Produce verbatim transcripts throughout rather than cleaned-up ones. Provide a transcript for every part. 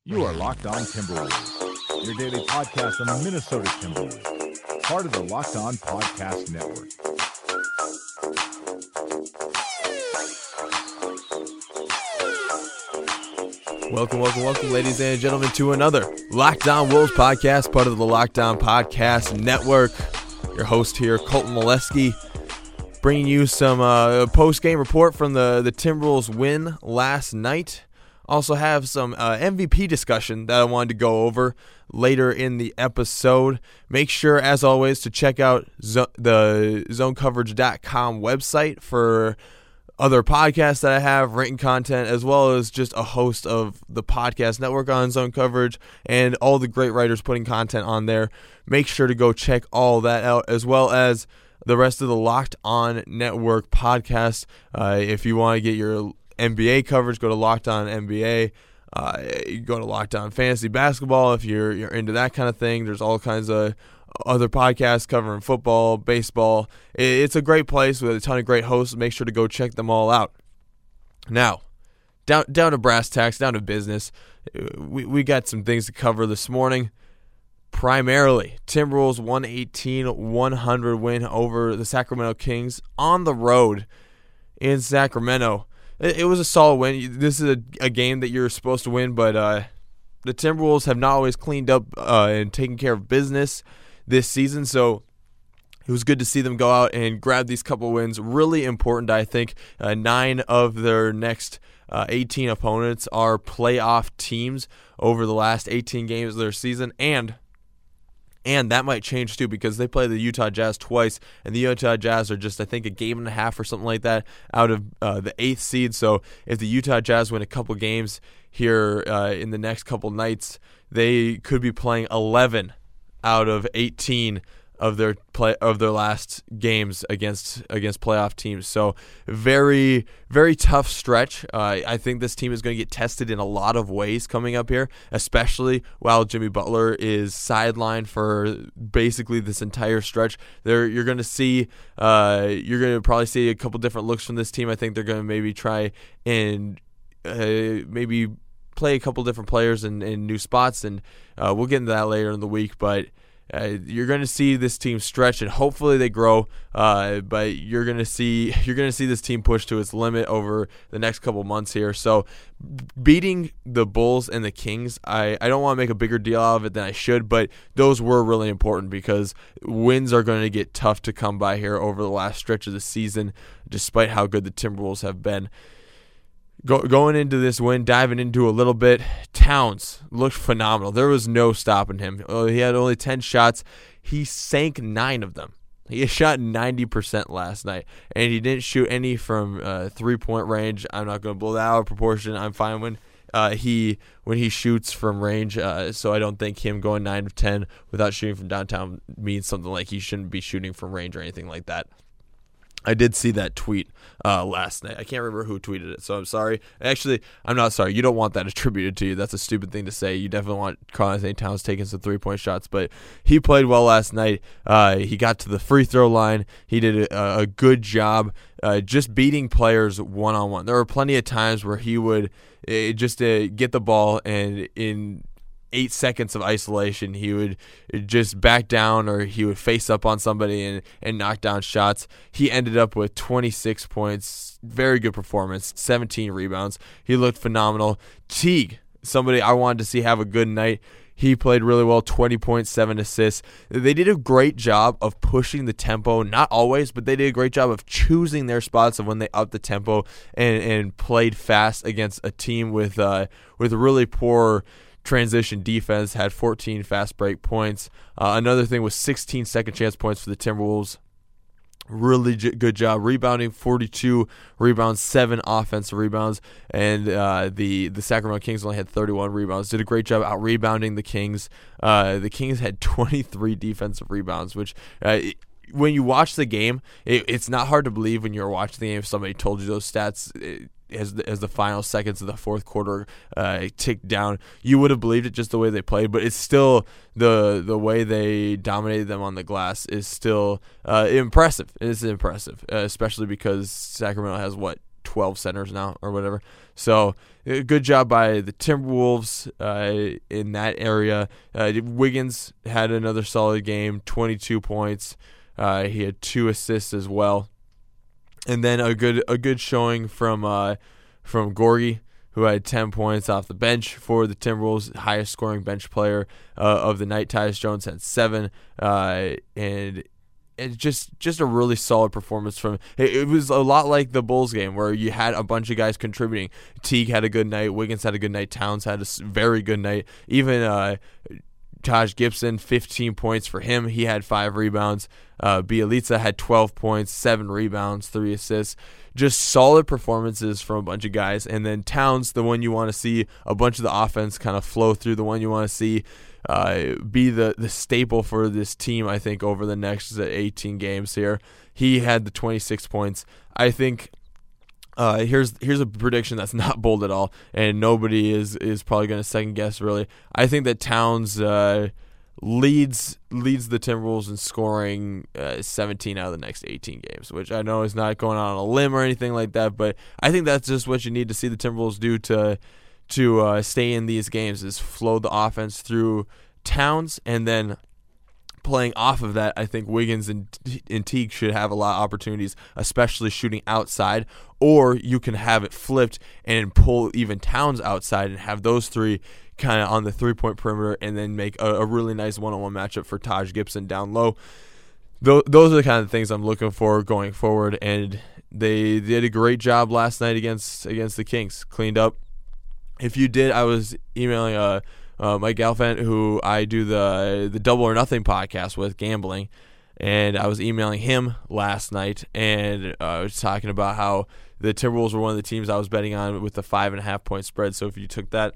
You are Locked On Timberwolves, your daily podcast on the Minnesota Timberwolves, part of the Locked On Podcast Network. Welcome, welcome, welcome, ladies and gentlemen, to another Locked On Wolves podcast, part of the Locked On Podcast Network. Your host here, Colton Molesky, bringing you some uh, post-game report from the, the Timberwolves win last night. Also have some uh, M V P discussion that I wanted to go over later in the episode. Make sure, as always, to check out zo- the zone coverage dot com website for other podcasts that I have, written content, as well as just a host of the podcast network on Zone Coverage and all the great writers putting content on there. Make sure to go check all that out, as well as the rest of the Locked On Network podcast. Uh, if you want to get your N B A coverage, go to Locked On N B A. Uh, you go to Locked On Fantasy Basketball if you're you're into that kind of thing. There's all kinds of other podcasts covering football, baseball. It's a great place with a ton of great hosts. Make sure to go check them all out. Now, down down to brass tacks, down to business. We we got some things to cover this morning. Primarily, Timberwolves one eighteen one hundred win over the Sacramento Kings on the road in Sacramento. It, it was a solid win. This is a, a game that you're supposed to win, but uh, the Timberwolves have not always cleaned up uh, and taken care of business this season, so it was good to see them go out and grab these couple wins. Really important, I think. Uh, nine of their next uh, eighteen opponents are playoff teams over the last eighteen games of their season, and And that might change too, because they play the Utah Jazz twice, and the Utah Jazz are just, I think, a game and a half or something like that out of uh, the eighth seed. So if the Utah Jazz win a couple games here uh, in the next couple nights, they could be playing eleven out of eighteen of their play of their last games against against playoff teams. So very, very tough stretch. Uh, I think this team is going to get tested in a lot of ways coming up here, especially while Jimmy Butler is sidelined for basically this entire stretch. There, you're going to see, uh, you're going to probably see a couple different looks from this team. I think they're going to maybe try and uh, maybe play a couple different players in, in new spots, and uh, we'll get into that later in the week, but Uh, you're going to see this team stretch, and hopefully they grow. Uh, but you're going to see you're going to see this team push to its limit over the next couple months here. So, beating the Bulls and the Kings, I, I don't want to make a bigger deal out of it than I should, but those were really important because wins are going to get tough to come by here over the last stretch of the season, despite how good the Timberwolves have been. Go, going into this win, diving into a little bit, Towns looked phenomenal. There was no stopping him. He had only ten shots. He sank nine of them. He shot ninety percent last night, and he didn't shoot any from uh, three-point range. I'm not going to blow that out of proportion. I'm fine when uh, he when he shoots from range, uh, so I don't think him going nine of ten without shooting from downtown means something like he shouldn't be shooting from range or anything like that. I did see that tweet uh, last night. I can't remember who tweeted it, so I'm sorry. Actually, I'm not sorry. You don't want that attributed to you. That's a stupid thing to say. You definitely want Karl-Anthony Towns taking some three-point shots, but he played well last night. Uh, he got to the free throw line. He did a, a good job uh, just beating players one-on-one. There were plenty of times where he would uh, just uh, get the ball, and in eight seconds of isolation, he would just back down or he would face up on somebody and, and knock down shots. He ended up with twenty-six points, very good performance, seventeen rebounds. He looked phenomenal. Teague, somebody I wanted to see have a good night. He played really well, twenty point seven assists. They did a great job of pushing the tempo, not always, but they did a great job of choosing their spots of when they upped the tempo and, and played fast against a team with uh, with really poor transition defense. Had fourteen fast break points. Uh, another thing was sixteen second chance points for the Timberwolves. Really j- good job rebounding, forty-two rebounds, seven offensive rebounds, and uh, the the Sacramento Kings only had thirty-one rebounds. Did a great job out rebounding the Kings. Uh, the Kings had twenty-three defensive rebounds, which uh, when you watch the game, it, it's not hard to believe when you're watching the game if somebody told you those stats. It, As the, as the final seconds of the fourth quarter uh, ticked down, you would have believed it just the way they played, but it's still the the way they dominated them on the glass is still uh, impressive. It's impressive, uh, especially because Sacramento has, what, twelve centers now or whatever. So good job by the Timberwolves uh, in that area. Uh, Wiggins had another solid game, twenty-two points. Uh, he had two assists as well. And then a good a good showing from uh, from Gorgie, who had ten points off the bench for the Timberwolves, highest scoring bench player uh, of the night. Tyus Jones had seven, uh, and it's just just a really solid performance from. It, it was a lot like the Bulls game where you had a bunch of guys contributing. Teague had a good night, Wiggins had a good night, Towns had a very good night. Even uh, Taj Gibson, fifteen points for him. He had five rebounds. Uh, Bjelica had twelve points, seven rebounds, three assists. Just solid performances from a bunch of guys. And then Towns, the one you want to see a bunch of the offense kind of flow through, the one you want to see uh, be the, the staple for this team, I think, over the next eighteen games here. He had the twenty-six points. I think uh, here's here's a prediction that's not bold at all, and nobody is, is probably going to second guess, really. I think that Towns uh, leads leads the Timberwolves in scoring uh, seventeen out of the next eighteen games, which I know is not going on a limb or anything like that, but I think that's just what you need to see the Timberwolves do to to uh, stay in these games, is flow the offense through Towns, and then playing off of that, I think Wiggins and, and Teague should have a lot of opportunities, especially shooting outside, or you can have it flipped and pull even Towns outside and have those three kind of on the three-point perimeter, and then make a, a really nice one-on-one matchup for Taj Gibson down low. Th- those are the kind of things I'm looking for going forward, and they did a great job last night against against the Kings. Cleaned up. If you did, I was emailing uh, uh, Mike Galfand, who I do the the Double or Nothing podcast with, gambling, and I was emailing him last night, and uh, I was talking about how the Timberwolves were one of the teams I was betting on with the five and a half point spread. So if you took that,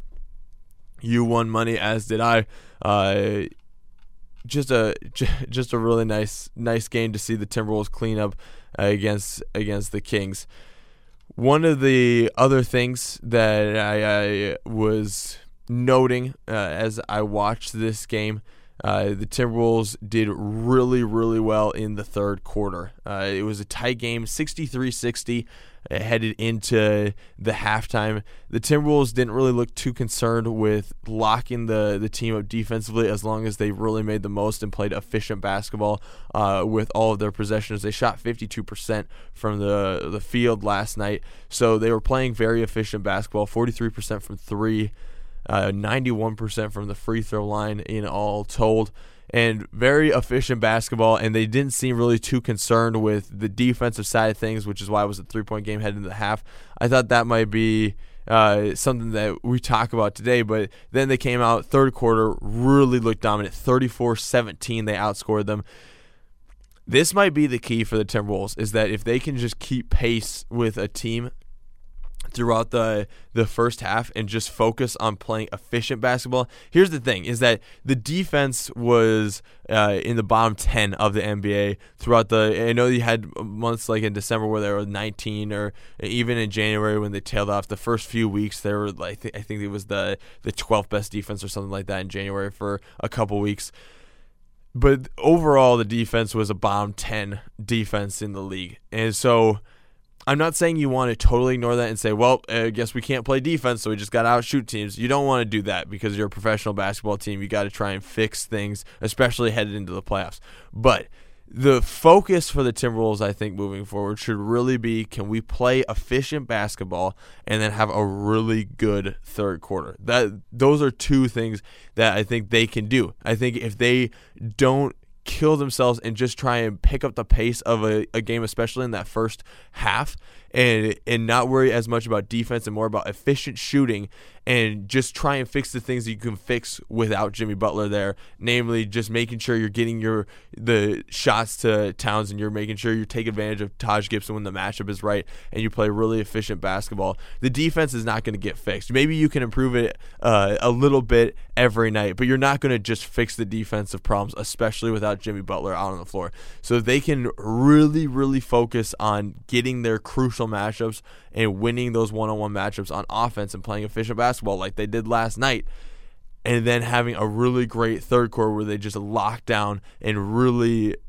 you won money, as did I. Uh, just a just a really nice nice game to see the Timberwolves clean up uh, against against the Kings. One of the other things that I, I was noting uh, as I watched this game, uh, the Timberwolves did really, really well in the third quarter. Uh, it was a tight game, sixty-three sixty, uh, headed into the halftime. The Timberwolves didn't really look too concerned with locking the, the team up defensively, as long as they really made the most and played efficient basketball uh, with all of their possessions. They shot fifty-two percent from the, the field last night, so they were playing very efficient basketball, forty-three percent from three, uh, ninety-one percent from the free throw line in all told, and very efficient basketball, and they didn't seem really too concerned with the defensive side of things, which is why it was a three-point game heading into the half. I thought that might be uh, something that we talk about today, but then they came out third quarter, really looked dominant, thirty-four seventeen, they outscored them. This might be the key for the Timberwolves, is that if they can just keep pace with a team throughout the the first half and just focus on playing efficient basketball. Here's the thing, is that the defense was uh, in the bottom ten of the N B A throughout the, I know you had months like in December where they were nineteen, or even in January when they tailed off. The first few weeks they were like, I think it was the, the twelfth best defense or something like that in January for a couple weeks. But overall, the defense was a bottom ten defense in the league. And so I'm not saying you want to totally ignore that and say, well, I guess we can't play defense, so we just got to outshoot teams. You don't want to do that, because you're a professional basketball team. You got to try and fix things, especially headed into the playoffs. But the focus for the Timberwolves, I think, moving forward should really be, can we play efficient basketball and then have a really good third quarter? That those are two things that I think they can do. I think if they don't kill themselves and just try and pick up the pace of a, a game, especially in that first half, and and not worry as much about defense and more about efficient shooting, and just try and fix the things that you can fix without Jimmy Butler there, namely just making sure you're getting your the shots to Towns, and you're making sure you take advantage of Taj Gibson when the matchup is right, and you play really efficient basketball. The defense is not going to get fixed. Maybe you can improve it uh, a little bit every night, but you're not going to just fix the defensive problems, especially without Jimmy Butler out on the floor. So they can really, really focus on getting their crucial matchups and winning those one-on-one matchups on offense and playing efficient basketball like they did last night, and then having a really great third quarter where they just lock down and really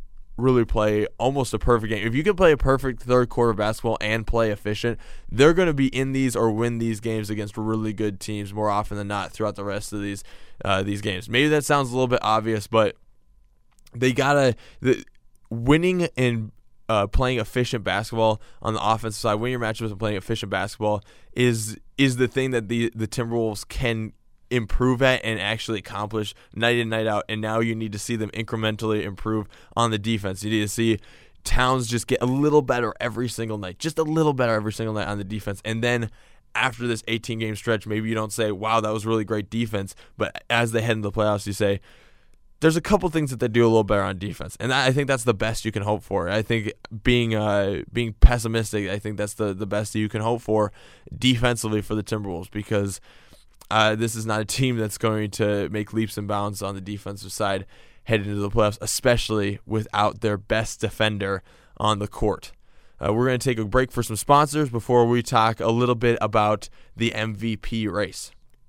really play almost a perfect game. If you can play a perfect third quarter basketball and play efficient, they're going to be in these or win these games against really good teams more often than not throughout the rest of these uh, these games. Maybe that sounds a little bit obvious, but they gotta the, winning and uh, playing efficient basketball on the offensive side, winning your matchups and playing efficient basketball is is the thing that the the Timberwolves can improve at and actually accomplish night in, night out. And now you need to see them incrementally improve on the defense. You need to see Towns just get a little better every single night, just a little better every single night on the defense. And then after this eighteen-game stretch, maybe you don't say, wow, that was really great defense. But as they head into the playoffs, you say, there's a couple things that they do a little better on defense. And I think that's the best you can hope for. I think being uh, being pessimistic, I think that's the, the best that you can hope for defensively for the Timberwolves, because Uh, this is not a team that's going to make leaps and bounds on the defensive side heading into the playoffs, especially without their best defender on the court. Uh, we're going to take a break for some sponsors before we talk a little bit about the M V P race.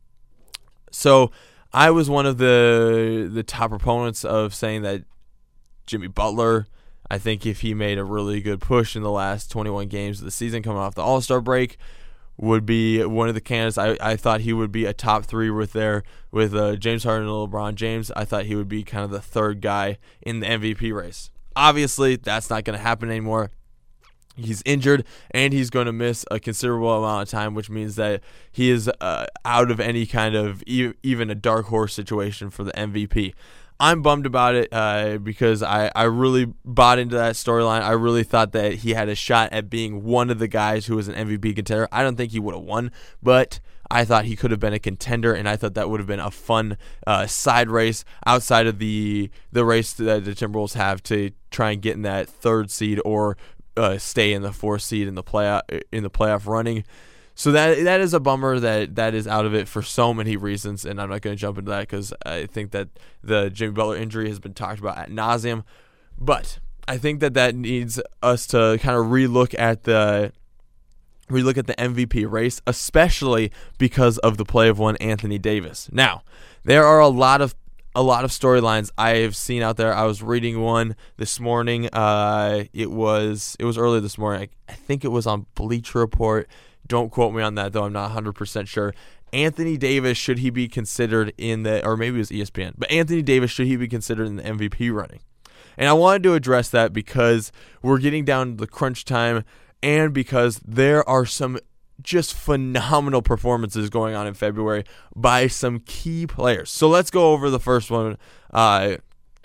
So I was one of the the top proponents of saying that Jimmy Butler, I think if he made a really good push in the last twenty-one games of the season coming off the All-Star break, would be one of the candidates. I, I thought he would be a top three with there with uh, James Harden and LeBron James. I thought he would be kind of the third guy in the M V P race. Obviously, that's not going to happen anymore. He's injured, and he's going to miss a considerable amount of time, which means that he is uh, out of any kind of e- even a dark horse situation for the M V P. I'm bummed about it uh, because I, I really bought into that storyline. I really thought that he had a shot at being one of the guys who was an M V P contender. I don't think he would have won, but I thought he could have been a contender, and I thought that would have been a fun uh, side race outside of the the race that the Timberwolves have to try and get in that third seed or uh, stay in the fourth seed in the playoff in the playoff running. So that that is a bummer that that is out of it for so many reasons, and I'm not going to jump into that because I think that the Jimmy Butler injury has been talked about ad nauseum. But I think that that needs us to kind of relook at the relook at the M V P race, especially because of the play of one Anthony Davis. Now, there are a lot of a lot of storylines I have seen out there. I was reading one this morning. Uh, it was it was early this morning. I, I think it was on Bleacher Report. Don't quote me on that, though. I'm not one hundred percent sure. Anthony Davis, should he be considered in the, or maybe it was E S P N, but Anthony Davis, should he be considered in the M V P running? And I wanted to address that because we're getting down to the crunch time and because there are some just phenomenal performances going on in February by some key players. So let's go over the first one. Uh,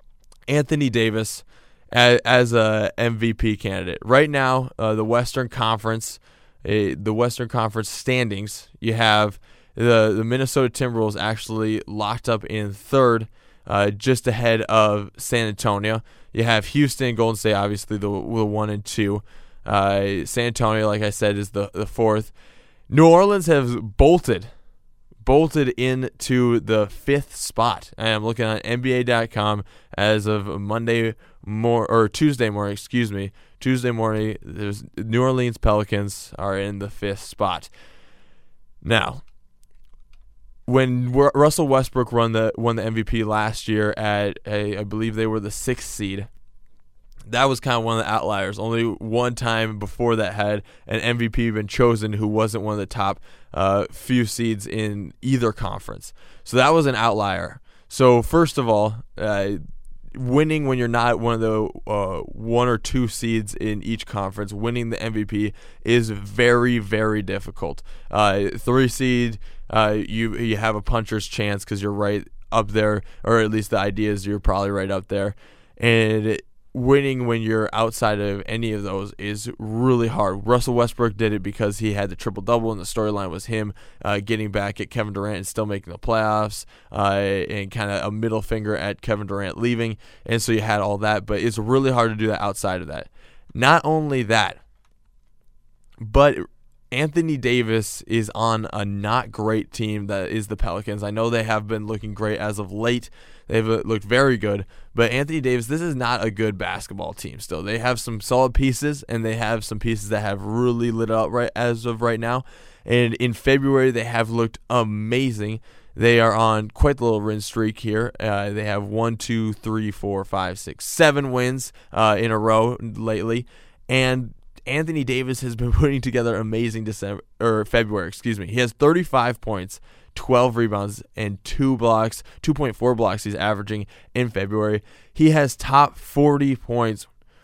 Anthony Davis as, as a M V P candidate. Right now, uh, the Western Conference, uh, the Western Conference standings, you have the, the Minnesota Timberwolves actually locked up in third, uh, just ahead of San Antonio. You have Houston, Golden State, obviously the, the one and two. Uh, San Antonio, like I said, is the, the fourth. New Orleans have bolted, bolted into the fifth spot. I am looking on N B A dot com as of Monday mor- or Tuesday morning. Excuse me, Tuesday morning. There's New Orleans Pelicans are in the fifth spot. Now, when Russell Westbrook won the won the M V P last year at a, I believe they were the sixth seed. That was kind of one of the outliers. Only one time before that had an M V P been chosen who wasn't one of the top uh, few seeds in either conference. So that was an outlier. So first of all, uh, winning when you're not one of the uh, one or two seeds in each conference, winning the M V P is very, very difficult. Uh, three seed, uh, you you have a puncher's chance because you're right up there, or at least the idea is you're probably right up there. And it, winning when you're outside of any of those is really hard. Russell Westbrook did it because he had the triple-double, and the storyline was him uh, getting back at Kevin Durant and still making the playoffs, uh, and kind of a middle finger at Kevin Durant leaving, and so you had all that, but it's really hard to do that outside of that. Not only that, but Anthony Davis is on a not great team that is the Pelicans. I know they have been looking great as of late. They've looked very good. But Anthony Davis, this is not a good basketball team still. They have some solid pieces, and they have some pieces that have really lit up right as of right now. And in February, they have looked amazing. They are on quite the little win streak here. Uh, they have one, two, three, four, five, six, seven wins uh, in a row lately, and Anthony Davis has been putting together amazing December or February. Excuse me. He has thirty-five points, twelve rebounds, and two blocks. two point four blocks he's averaging in February. He has top forty points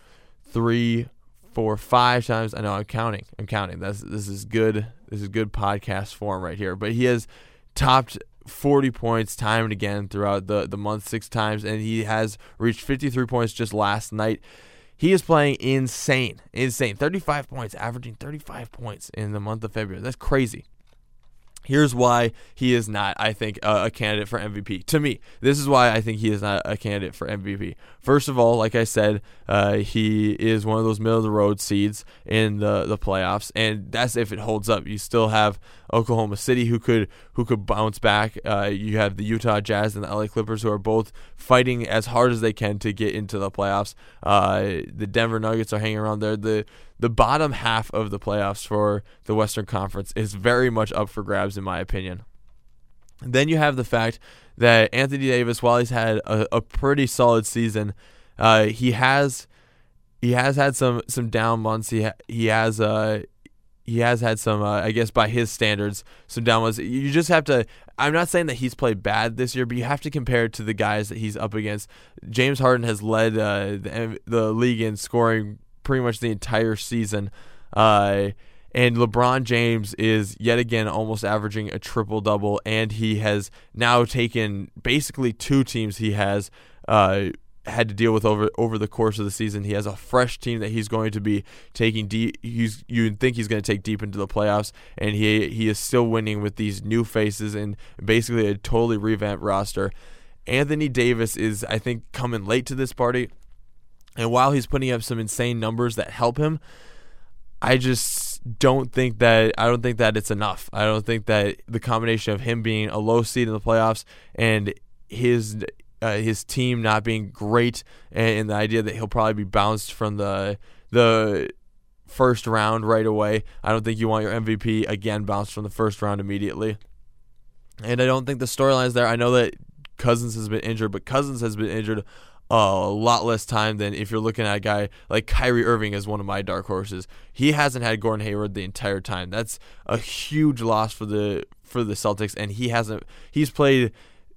three, four, five times. I know I'm counting. I'm counting. That's this is good. This is good podcast form right here. But he has topped forty points time and again throughout the, the month six times, and he has reached fifty-three points just last night. He is playing insane, insane. thirty-five points, averaging thirty-five points in the month of February. That's crazy. Here's why he is not, I think, a, a candidate for M V P. To me, this is why I think he is not a candidate for M V P. First of all, like I said, uh, he is one of those middle-of-the-road seeds in the, the playoffs, and that's if it holds up. You still have Oklahoma City who could who could bounce back. Uh, you have the Utah Jazz and the L A Clippers who are both fighting as hard as they can to get into the playoffs. Uh, the Denver Nuggets are hanging around there. The The bottom half of the playoffs for the Western Conference is very much up for grabs, in my opinion. Then you have the fact that Anthony Davis, while he's had a, a pretty solid season, uh, he has he has had some some down months. He ha- he has uh he has had some uh, I guess by his standards some down months. You just have to. I'm not saying that he's played bad this year, but you have to compare it to the guys that he's up against. James Harden has led uh, the the league in scoring pretty much the entire season. Uh, and LeBron James is yet again almost averaging a triple-double, and he has now taken basically two teams he has uh, had to deal with over over the course of the season. He has a fresh team that he's going to be taking deep. He's, you'd think he's going to take deep into the playoffs, and he he is still winning with these new faces and basically a totally revamped roster. Anthony Davis is, I think, coming late to this party. And while he's putting up some insane numbers that help him, I just don't think that I don't think that it's enough. I don't think that the combination of him being a low seed in the playoffs and his uh, his team not being great, and, and the idea that he'll probably be bounced from the the first round right away. I don't think you want your M V P again bounced from the first round immediately. And I don't think the storyline's there. I know that Cousins has been injured, but Cousins has been injured a lot less time than if you're looking at a guy like Kyrie Irving as one of my dark horses. He hasn't had Gordon Hayward the entire time. That's a huge loss for the for the Celtics, and he hasn't. He's played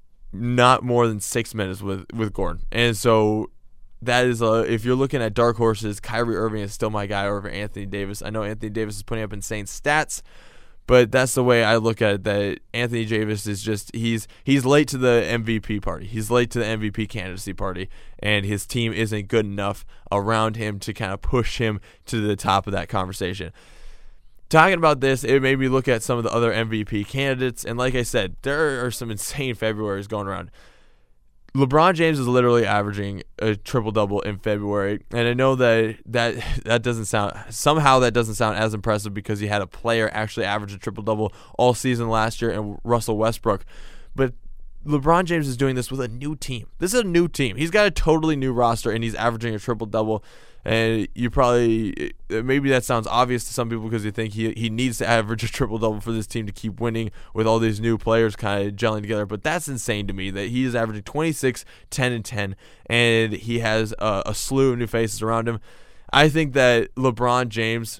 not more than six minutes with, with Gordon, and so that is a. If you're looking at dark horses, Kyrie Irving is still my guy over Anthony Davis. I know Anthony Davis is putting up insane stats, but that's the way I look at it, that Anthony Davis is just, he's he's late to the M V P party. He's late to the M V P candidacy party, and his team isn't good enough around him to kind of push him to the top of that conversation. Talking about this, it made me look at some of the other M V P candidates, and like I said, there are some insane Februarys going around. LeBron James is literally averaging a triple-double in February, and I know that that that doesn't sound somehow that doesn't sound as impressive because he had a player actually average a triple-double all season last year, and Russell Westbrook. But LeBron James is doing this with a new team. This is a new team. He's got a totally new roster, and he's averaging a triple-double. And you probably, maybe that sounds obvious to some people because you think he he needs to average a triple-double for this team to keep winning with all these new players kind of gelling together. But that's insane to me that he is averaging twenty-six, ten, and ten, and he has a, a slew of new faces around him. I think that LeBron James,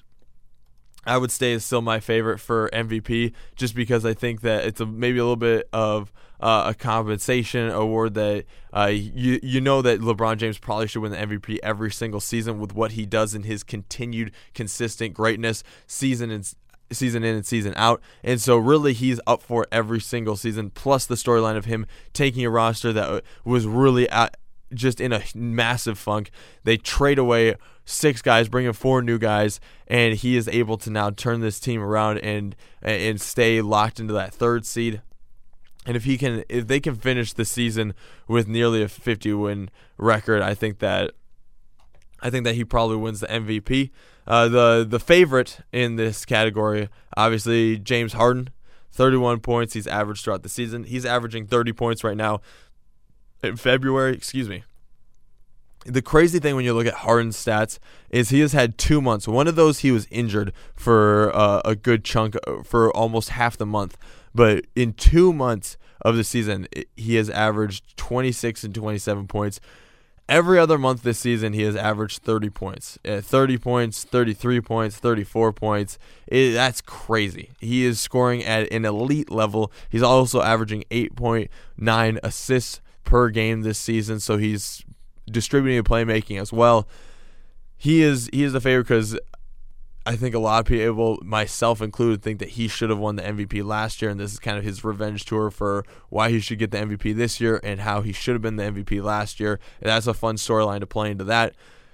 I would say, is still my favorite for M V P just because I think that it's a, maybe a little bit of uh, a compensation award that uh, you you know that LeBron James probably should win the M V P every single season with what he does in his continued consistent greatness season and season in and season out. And so really he's up for every single season, plus the storyline of him taking a roster that was really at, just in a massive funk. They trade away six guys, bring in four new guys, and he is able to now turn this team around and and stay locked into that third seed. And if he can, if they can finish the season with nearly a fifty win record, I think that I think that he probably wins the M V P. Uh, the the favorite in this category, obviously, James Harden, thirty-one points he's averaged throughout the season. He's averaging thirty points right now in February. Excuse me. The crazy thing when you look at Harden's stats is he has had two months. One of those he was injured for uh, a good chunk, for almost half the month. But in two months of the season, he has averaged twenty-six and twenty-seven points. Every other month this season, he has averaged thirty points. Uh, thirty points, thirty-three points, thirty-four points. It, that's crazy. He is scoring at an elite level. He's also averaging eight point nine assists per game this season, so he's distributing and playmaking as well. He is he is the favorite because I think a lot of people, myself included, think that he should have won the M V P last year, and this is kind of his revenge tour for why he should get the M V P this year and how he should have been the M V P last year. And that's a fun storyline to play into that.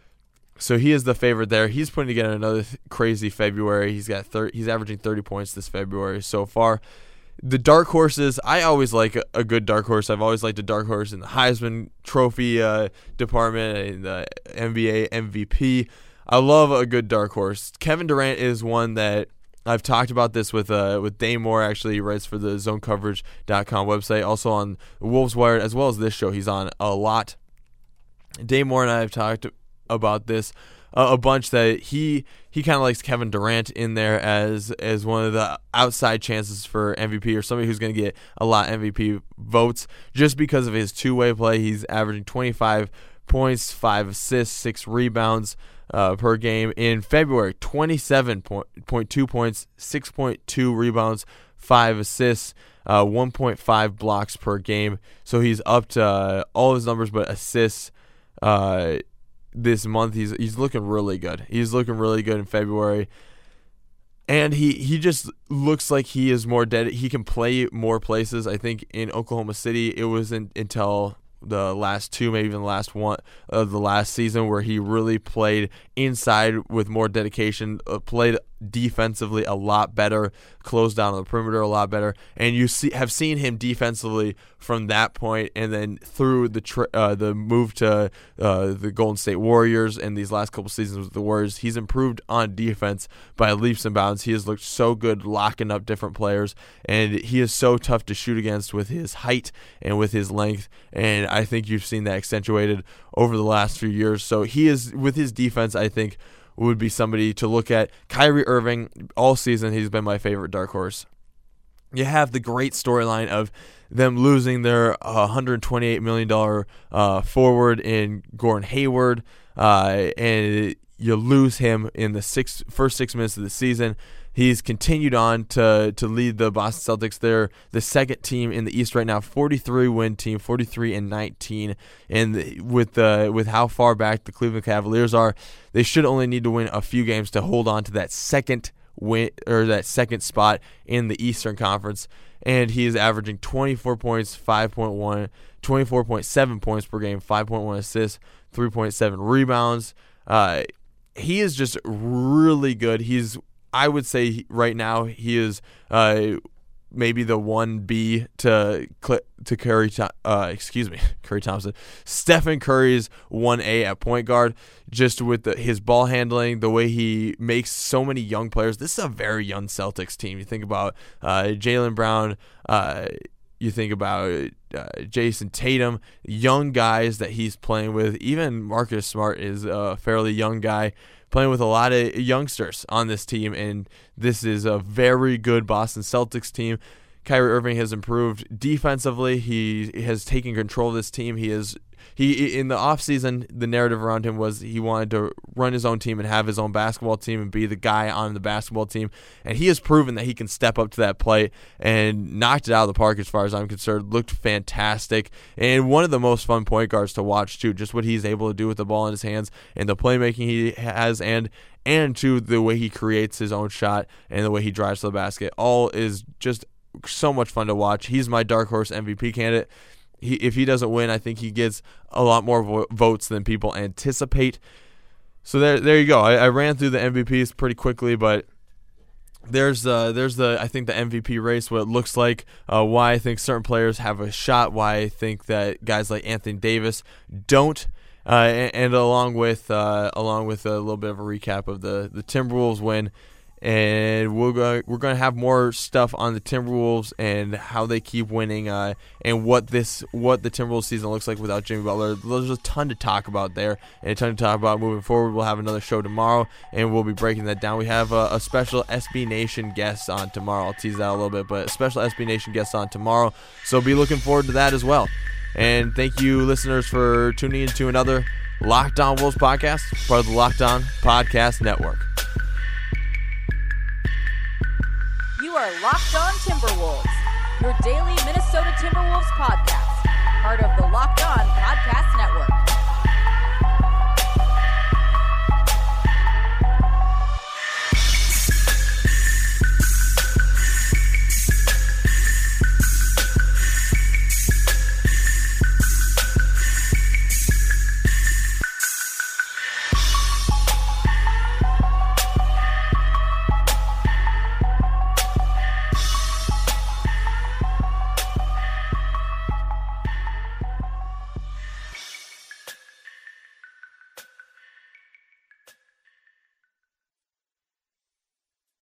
So he is the favorite there. He's putting together another th- crazy February. He's got thir- he's averaging thirty points this February so far. The dark horses, I always like a, a good dark horse. I've always liked a dark horse in the Heisman Trophy uh, department, in the N B A M V P. I love a good dark horse. Kevin Durant is one that I've talked about this with uh, with Dane Moore. Actually, he writes for the zone coverage dot com website, also on Wolves Wired, as well as this show. He's on a lot. Dane Moore and I have talked about this uh, a bunch, that he he kind of likes Kevin Durant in there as as one of the outside chances for M V P, or somebody who's going to get a lot of M V P votes just because of his two-way play. He's averaging twenty-five points, five assists, six rebounds uh, per game. In February, twenty-seven point two points, six point two rebounds, five assists, uh, one point five blocks per game. So he's up to uh, all his numbers but assists uh, this month. He's he's looking really good. He's looking really good in February. And he, he just looks like he is more dead. He can play more places. I think in Oklahoma City, it wasn't until the last two, maybe even the last one of the last season, where he really played inside with more dedication, uh, played defensively a lot better, closed down on the perimeter a lot better, and you see have seen him defensively from that point, and then through the tr- uh, the move to uh, the Golden State Warriors and these last couple seasons with the Warriors, he's improved on defense by leaps and bounds. He has looked so good locking up different players, and he is so tough to shoot against with his height and with his length, and I think you've seen that accentuated over the last few years. So he is, with his defense, I think, would be somebody to look at. Kyrie Irving, all season, he's been my favorite dark horse. You have the great storyline of them losing their uh, one hundred twenty-eight million dollars uh, forward in Gordon Hayward, uh, and you lose him in the six, first six minutes of the season. He's continued on to to lead the Boston Celtics. They're the second team in the East right now, forty-three win team, forty-three and nineteen. And with the with how far back the Cleveland Cavaliers are, they should only need to win a few games to hold on to that second win, or that second spot in the Eastern Conference. And he is averaging twenty-four points, five point one, twenty-four point seven points per game, five point one assists, three point seven rebounds. Uh, he is just really good. He's I would say right now he is uh, maybe the one B to to Curry. Uh, excuse me, Curry Thompson. Stephen Curry's one A at point guard. Just with the, his ball handling, the way he makes so many young players. This is a very young Celtics team. You think about uh, Jaylen Brown. Uh, you think about uh, Jason Tatum. Young guys that he's playing with. Even Marcus Smart is a fairly young guy, playing with a lot of youngsters on this team, and this is a very good Boston Celtics team. Kyrie Irving has improved defensively. He has taken control of this team. He is he in the offseason, the narrative around him was he wanted to run his own team and have his own basketball team and be the guy on the basketball team. And he has proven that he can step up to that plate and knocked it out of the park as far as I'm concerned. Looked fantastic. And one of the most fun point guards to watch, too. Just what he's able to do with the ball in his hands and the playmaking he has, and and to the way he creates his own shot and the way he drives to the basket. All is just so much fun to watch. He's my dark horse M V P candidate. He, if he doesn't win, I think he gets a lot more vo- votes than people anticipate. So there, there you go. I, I ran through the M V Ps pretty quickly, but there's uh, there's the I think the M V P race, what it looks like, uh, why I think certain players have a shot, why I think that guys like Anthony Davis don't, uh, and, and along with uh, along with a little bit of a recap of the the Timberwolves win and we're going we're going to have more stuff on the Timberwolves and how they keep winning, uh, and what this what the Timberwolves season looks like without Jimmy Butler. There's a ton to talk about there, and a ton to talk about moving forward. We'll have another show tomorrow, and we'll be breaking that down. We have a, a special S B Nation guest on tomorrow. I'll tease that a little bit, but a special S B Nation guest on tomorrow, so be looking forward to that as well. And thank you, listeners, for tuning in to another Locked On Wolves podcast, part of the Locked On Podcast Network. You are Locked On Timberwolves, your daily Minnesota Timberwolves podcast.